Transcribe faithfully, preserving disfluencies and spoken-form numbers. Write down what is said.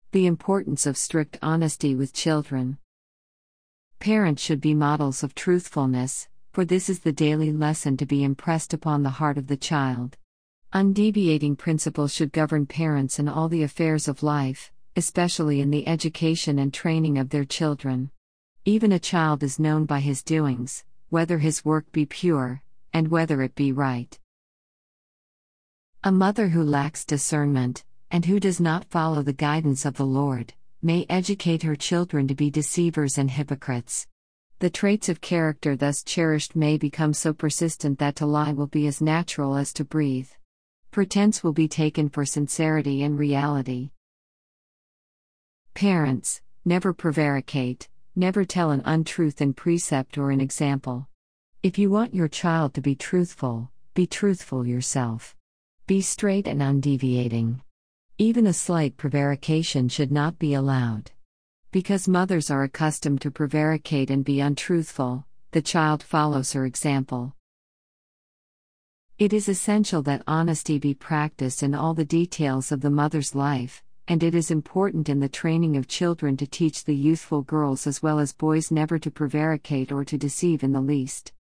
The importance of strict honesty with children. Parents should be models of truthfulness, for this is the daily lesson to be impressed upon the heart of the child. Undeviating principles should govern parents in all the affairs of life, especially in the education and training of their children. Even a child is known by his doings, whether his work be pure, and whether it be right. A mother who lacks discernment, and who does not follow the guidance of the Lord, may educate her children to be deceivers and hypocrites. The traits of character thus cherished may become so persistent that to lie will be as natural as to breathe. Pretense will be taken for sincerity and reality. Parents, never prevaricate, never tell an untruth in precept or in example. If you want your child to be truthful, be truthful yourself. Be straight and undeviating. Even a slight prevarication should not be allowed. Because mothers are accustomed to prevaricate and be untruthful, the child follows her example. It is essential that honesty be practiced in all the details of the mother's life, and it is important in the training of children to teach the youthful girls as well as boys never to prevaricate or to deceive in the least.